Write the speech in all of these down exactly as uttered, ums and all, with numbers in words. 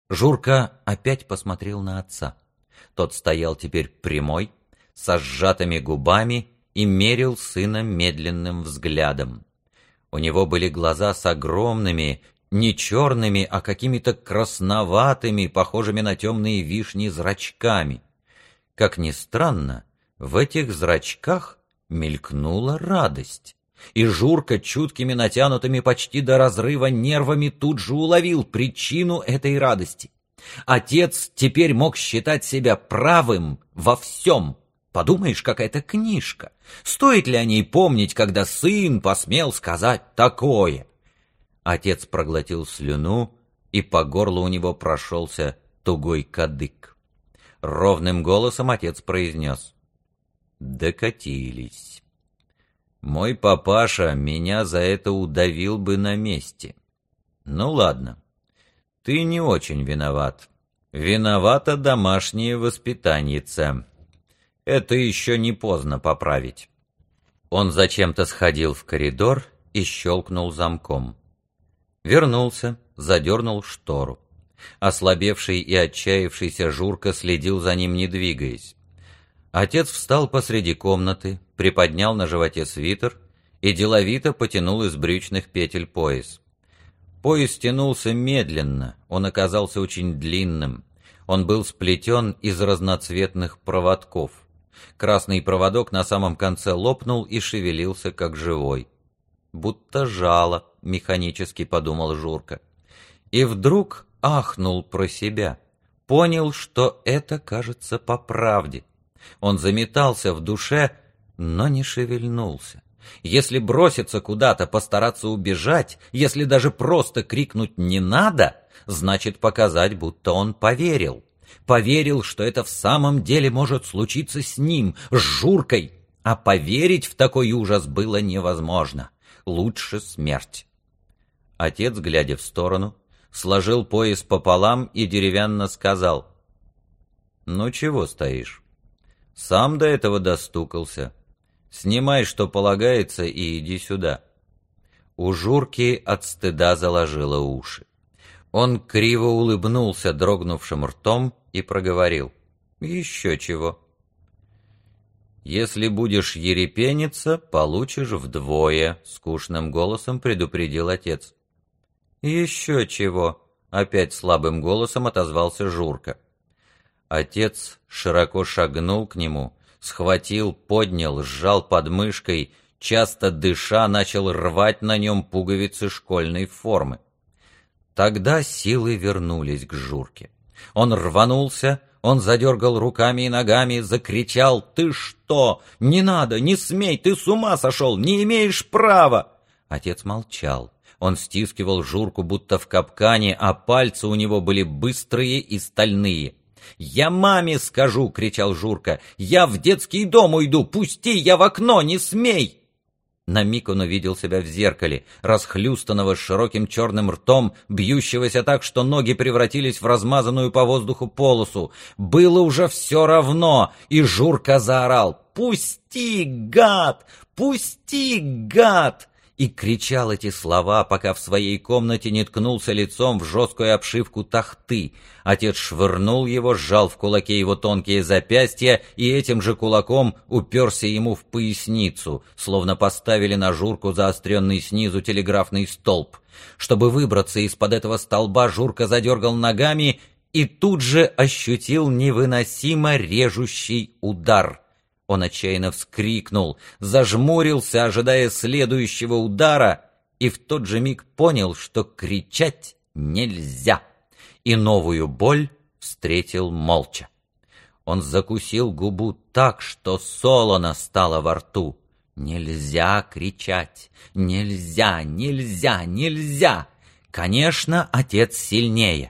Журка опять посмотрел на отца. Тот стоял теперь прямой, со сжатыми губами и мерил сына медленным взглядом. У него были глаза с огромными, не черными, а какими-то красноватыми, похожими на темные вишни, зрачками. Как ни странно, в этих зрачках мелькнула радость. И Журка чуткими, натянутыми почти до разрыва нервами тут же уловил причину этой радости. Отец теперь мог считать себя правым во всем. Подумаешь, какая-то книжка. Стоит ли о ней помнить, когда сын посмел сказать такое? Отец проглотил слюну, и по горлу у него прошелся тугой кадык. Ровным голосом отец произнес: «Докатились. Мой папаша меня за это удавил бы на месте. Ну ладно, ты не очень виноват. Виновата домашняя воспитанница. Это еще не поздно поправить». Он зачем-то сходил в коридор и щелкнул замком. Вернулся, задернул штору. Ослабевший и отчаявшийся Журка следил за ним, не двигаясь. Отец встал посреди комнаты, приподнял на животе свитер и деловито потянул из брючных петель пояс. Пояс тянулся медленно, он оказался очень длинным. Он был сплетен из разноцветных проводков. Красный проводок на самом конце лопнул и шевелился, как живой. «Будто жало», — механически подумал Журка. И вдруг ахнул про себя. Понял, что это, кажется, по правде. Он заметался в душе, но не шевельнулся. Если броситься куда-то, постараться убежать, если даже просто крикнуть «не надо», значит показать, будто он поверил. Поверил, что это в самом деле может случиться с ним, с Журкой. А поверить в такой ужас было невозможно. Лучше смерть. Отец, глядя в сторону, сложил пояс пополам и деревянно сказал: «Ну чего стоишь? Сам до этого достукался. Снимай, что полагается, и иди сюда». У Журки от стыда заложило уши. Он криво улыбнулся дрогнувшим ртом и проговорил: «Еще чего». «Если будешь ерепениться, получишь вдвое», — скучным голосом предупредил отец. «Еще чего», — опять слабым голосом отозвался Журка. Отец широко шагнул к нему, схватил, поднял, сжал под мышкой, часто дыша, начал рвать на нем пуговицы школьной формы. Тогда силы вернулись к Журке. Он рванулся, он задергал руками и ногами, закричал: «Ты что? Не надо, не смей, ты с ума сошел, не имеешь права!» Отец молчал. Он стискивал Журку будто в капкане, а пальцы у него были быстрые и стальные. «Я маме скажу!» — кричал Журка. «Я в детский дом уйду! Пусти! Я в окно! Не смей!» На миг он увидел себя в зеркале, расхлюстанного с широким черным ртом, бьющегося так, что ноги превратились в размазанную по воздуху полосу. Было уже все равно, и Журка заорал: «Пусти, гад! Пусти, гад!» И кричал эти слова, пока в своей комнате не ткнулся лицом в жесткую обшивку тахты. Отец швырнул его, сжал в кулаке его тонкие запястья и этим же кулаком уперся ему в поясницу, словно поставили на Журку заостренный снизу телеграфный столб. Чтобы выбраться из-под этого столба, Журка задергал ногами и тут же ощутил невыносимо режущий удар. Он отчаянно вскрикнул, зажмурился, ожидая следующего удара, и в тот же миг понял, что кричать нельзя, и новую боль встретил молча. Он закусил губу так, что солоно стало во рту. Нельзя кричать, нельзя, нельзя, нельзя. Конечно, отец сильнее.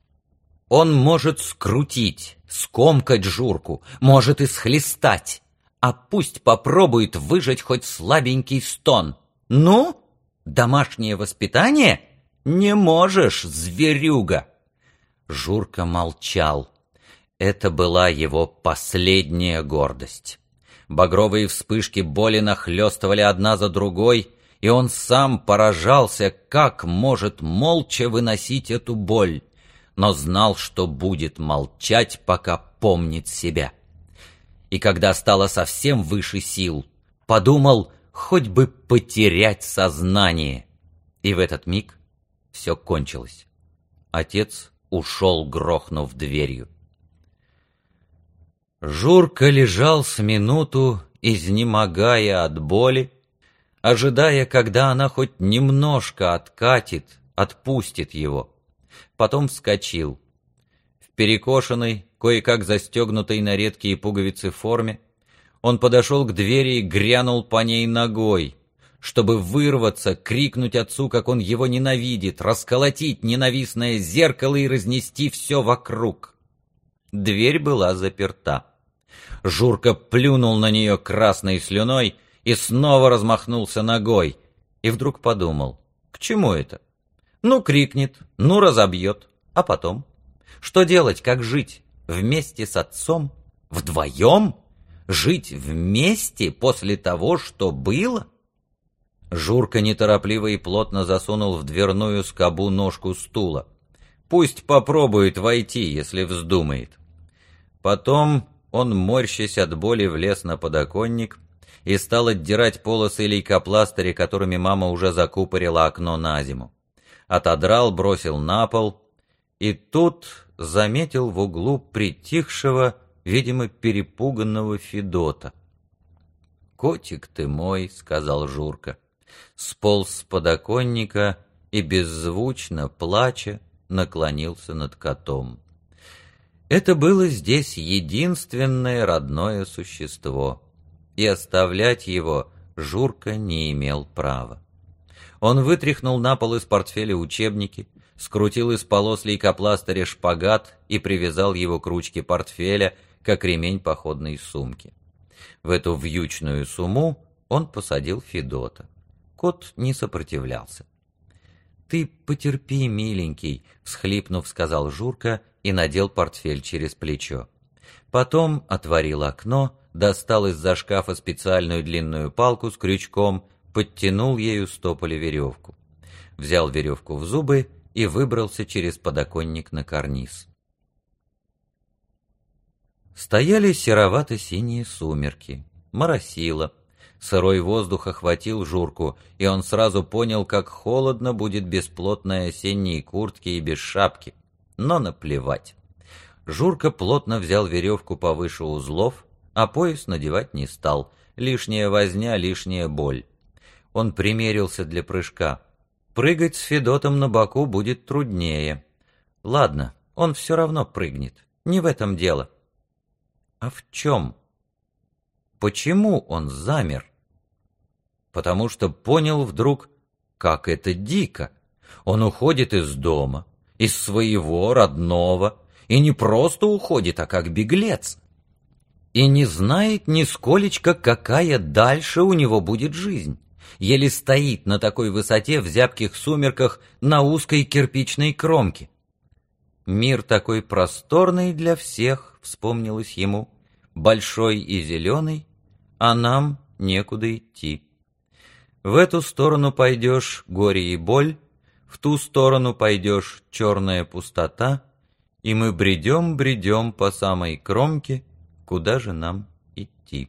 Он может скрутить, скомкать Журку, может и схлестать. А пусть попробует выжать хоть слабенький стон. Ну, домашнее воспитание? Не можешь, зверюга. Журка молчал. Это была его последняя гордость. Багровые вспышки боли нахлёстывали одна за другой, и он сам поражался, как может молча выносить эту боль. но знал, что будет молчать, пока помнит себя. И когда стало совсем выше сил, подумал, хоть бы потерять сознание. И в этот миг все кончилось. Отец ушел, грохнув дверью. Журка лежал с минуту, изнемогая от боли, ожидая, когда она хоть немножко откатит, отпустит его. Потом вскочил. В перекошенной, кое-как застегнутой на редкие пуговицы форме, он подошел к двери и грянул по ней ногой, чтобы вырваться, крикнуть отцу, как он его ненавидит, расколотить ненавистное зеркало и разнести все вокруг. Дверь была заперта. Журка плюнул на нее красной слюной и снова размахнулся ногой, и вдруг подумал, к чему это? Ну, крикнет, ну, разобьет, а потом? Что делать, как жить? Вместе с отцом? Вдвоем? Жить вместе после того, что было? Журка неторопливо и плотно засунул в дверную скобу ножку стула. Пусть попробует войти, если вздумает. Потом он, морщась от боли, влез на подоконник и стал отдирать полосы лейкопластыря, которыми мама уже закупорила окно на зиму. Отодрал, бросил на пол, и тут заметил в углу притихшего, видимо, перепуганного Федота. «Котик ты мой», — сказал Журка, сполз с подоконника и, беззвучно, плача, наклонился над котом. Это было здесь единственное родное существо, и оставлять его Журка не имел права. Он вытряхнул на пол из портфеля учебники, скрутил из полос лейкопластыря шпагат и привязал его к ручке портфеля, как ремень походной сумки. В эту вьючную сумму он посадил Федота. Кот не сопротивлялся. «Ты потерпи, миленький», — всхлипнув, сказал Журка и надел портфель через плечо. Потом отворил окно, достал из-за шкафа специальную длинную палку с крючком, подтянул ею с тополя веревку. Взял веревку в зубы и выбрался через подоконник на карниз. Стояли серовато-синие сумерки, моросило. Сырой воздух охватил Журку, и он сразу понял, как холодно будет без плотной осенней куртки и без шапки. Но наплевать. Журка плотно взял веревку повыше узлов, а пояс надевать не стал. Лишняя возня, лишняя боль. Он примерился для прыжка. Прыгать с Федотом на боку будет труднее. Ладно, он все равно прыгнет. Не в этом дело. А в чем? Почему он замер? Потому что понял вдруг, как это дико. Он уходит из дома, из своего родного, и не просто уходит, а как беглец. И не знает нисколечко, какая дальше у него будет жизнь. Еле стоит на такой высоте в зябких сумерках на узкой кирпичной кромке. Мир такой просторный для всех, вспомнилось ему, большой и зеленый, а нам некуда идти. В эту сторону пойдешь — горе и боль, в ту сторону пойдешь — черная пустота, и мы бредем-бредем по самой кромке, куда же нам идти?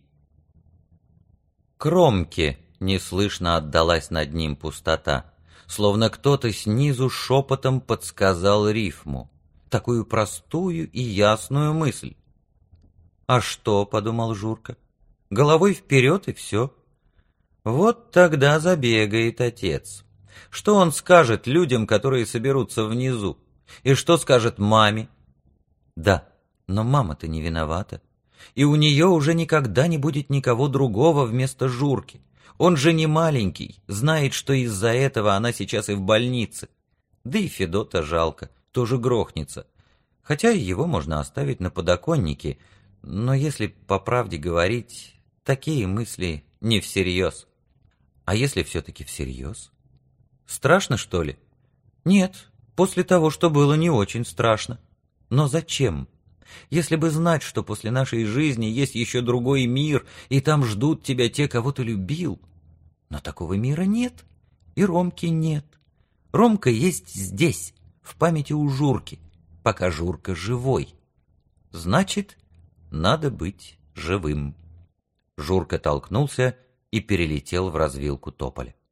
Кромке неслышно отдалась над ним пустота, словно кто-то снизу шепотом подсказал рифму, такую простую и ясную мысль. «А что?» — подумал Журка. «Головой вперед и все». Вот тогда забегает отец. Что он скажет людям, которые соберутся внизу? И что скажет маме? Да, но мама-то не виновата. И у нее уже никогда не будет никого другого вместо Журки. Он же не маленький, знает, что из-за этого она сейчас и в больнице. Да и Федота жалко, тоже грохнется. Хотя его можно оставить на подоконнике, но если по правде говорить, такие мысли не всерьез. А если все-таки всерьез? Страшно, что ли? Нет, после того, что было, не очень страшно. Но зачем? Если бы знать, что после нашей жизни есть еще другой мир, и там ждут тебя те, кого ты любил. Но такого мира нет, и Ромки нет. Ромка есть здесь, в памяти у Журки. пока Журка живой. Значит, надо быть живым. Журка толкнулся и перелетел в развилку тополя.